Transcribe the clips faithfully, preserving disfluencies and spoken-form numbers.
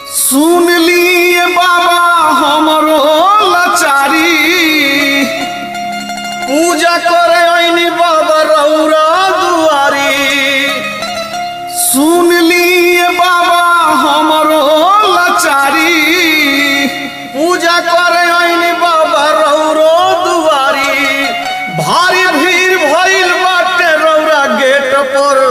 सुन लिए बाबा हमरो लाचारी पूजा करे आईनी बाबा रौरा दुआरी। सुन लिए बाबा हमरो लाचारी पूजा करे आईनी बाबा रौरो दुआरी। भारी भीड़ भइल बाटे रौरा गेट पर।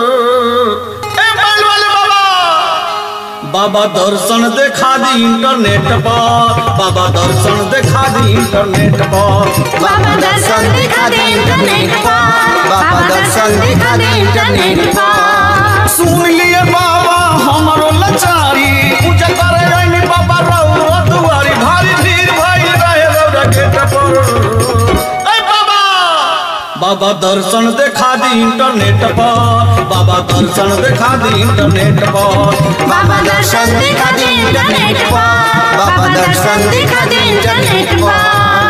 बाबा दर्शन देखा दी इंटरनेट पर। बाबा दर्शन देखा दी इंटरनेट पर। बाबा दर्शन दिखा दे इंटरनेट पर। बाबा दर्शन दिखा दे इंटरनेट पर। सुन लिए बाबा हमरो लाचारी पूजा करे आईनी बाबा रौरा दुआरी। भारी भीड़ भइल रहे रौरा गेट पर। ए बाबा बाबा दर्शन देखा दी इंटरनेट पर। बाबा दर्शन देखा दी इंटरनेट पर। बाबा दर्शन दिखा दे इंटरनेट पर। बाबा दर्शन दिखा दे इंटरनेट पर।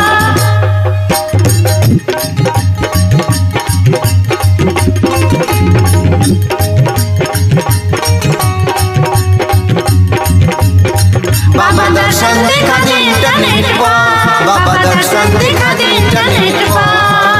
बाबा दर्शन दिखा दे इंटरनेट पर। बाबा दर्शन दिखा दे इंटरनेट पर।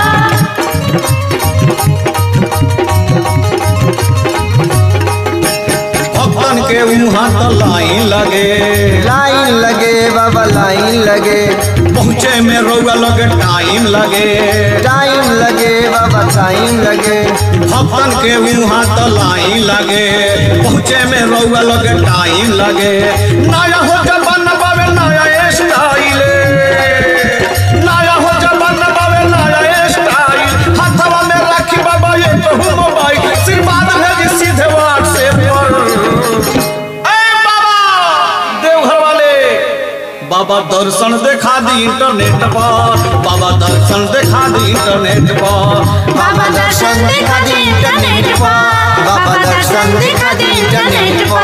भक्तन के वहाँ तो लाइन लगे लाइन लगे बाबा लाइन लगे। पहुँचे में रौआ लगे टाइम लगे। टाइम लगे बाबा टाइम लगे। भक्तन के वहाँ तो लाइन लगे पहुँचे में रौआ लगे टाइम लगे। नया हो जबान बाबे नया स्टाइल। नया हो जबान बाबे नया स्टाइल। हाथवा में राखी बाबा ये तो मोबाइल। आशीर्वाद भेजी सीधे व्हाट्सएप पर। ए बाबा देवघर वाले बाबा दर्शन देखा दी इंटरनेट पर। बाबा दर्शन देखा दी इंटरनेट पर। बाबा दर्शन दिखा दे इंटरनेट पर। बाबा दर्शन दिखा दे इंटरनेट पर।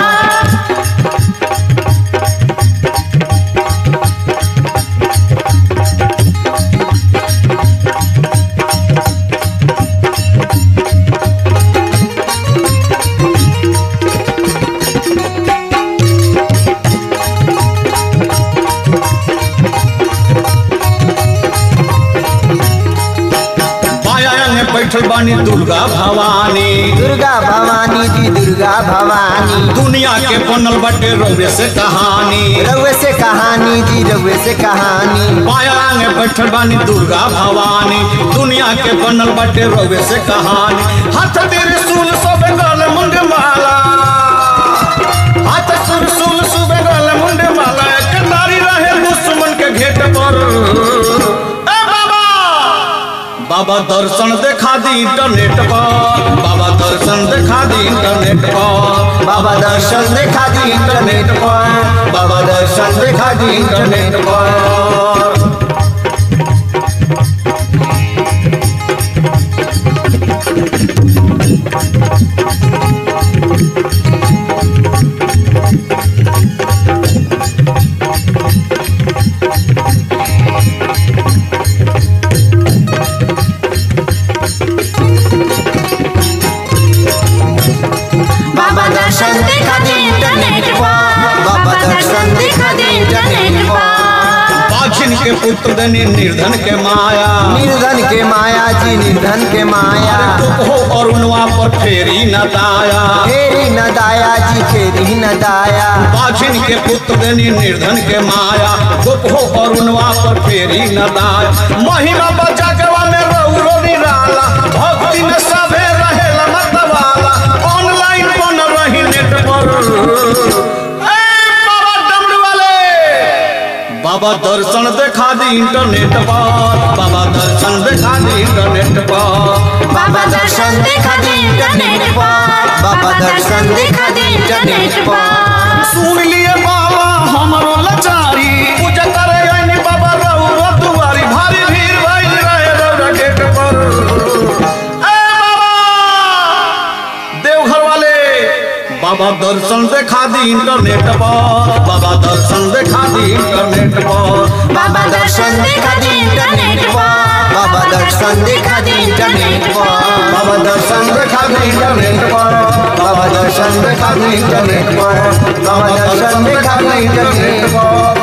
बैठल बानी दुर्गा भवानी। दुर्गा भवानी जी दुर्गा भवानी। दुनिया के बनल बटे रउए से कहानी। रउए से कहानी जी रउए से कहानी। बाया में बैठल बानी दुर्गा भवानी। दुनिया के बनल बटे रउए से कहानी। हाथ तेरे सुन सब गल मुंड माला। हाथ सुन सुन सुबह गल मुंड माला। एक नारी रहे दुश्मन के घेट पर। बाबा दर्शन देखा दी इंटरनेट पर। बाबा दर्शन देखा दी इंटरनेट पर। बाबा दर्शन देखा दी इंटरनेट पर। बाबा दर्शन देखा दी इंटरनेट पर। बाबा दर्शन दिखा दे इंटरनेट पर। बाबा दर्शन दिखा दे इंटरनेट पर। बाघिन के पुत्र देनी निर्धन के माया। निर्धन के माया जी निर्धन के माया। हो और उनवा पर फेरी न दाया। फेरी न दाया जी फेरी न दाया। बाघिन के पुत्र देनी निर्धन के माया। गुप हो और उनवा पर फेरी न दाया। महिमा बचा के में रौरो निराला। भक्ति में सभे रहेला मतवाला। ऑनलाइन बन रही नेट पर। बाबा दर्शन देखा दी इंटरनेट पर। बाबा दर्शन देखा दी इंटरनेट पर। बाबा दर्शन दिखा दे इंटरनेट पर। बाबा दर्शन दिखा दे इंटरनेट पर। सुन लिए बाबा हमरो लाचारी पूजा करे आईनी बाबा रौरा दुआरी। भारी भीड़ भइल रहे रौरा गेट पर। ए बाबा देवघर वाले बाबा दर्शन देखा दी इंटरनेट पर। बाबा दर्शन देखा दी इंटरनेट पर। बाबा दर्शन दिखा दे इंटरनेट पर। बाबा दर्शन दिखा दे इंटरनेट पर बाबा दर्शन देखा दे इंटरनेट पर बाबा दर्शन देखा दे इंटरनेट पर बाबा दर्शन देखा दे इंटरनेट पर